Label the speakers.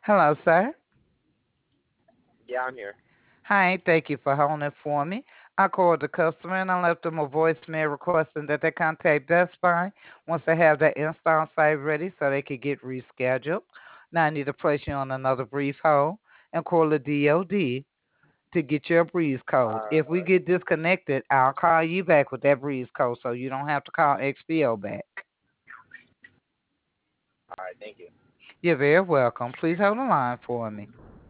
Speaker 1: Hello, sir.
Speaker 2: Yeah, I'm here.
Speaker 1: Hi, thank you for holding it for me. I called the customer and I left them a voicemail requesting that they contact Best Buy once they have their install site ready so they could get rescheduled. Now I need to place you on another brief hold and call the DOD to get your breeze code. If we
Speaker 2: Uh,
Speaker 1: get disconnected, I'll call you back with that breeze code so you don't have to call XPO back.
Speaker 2: all right, thank you.
Speaker 1: You're very welcome. Please hold the line for me.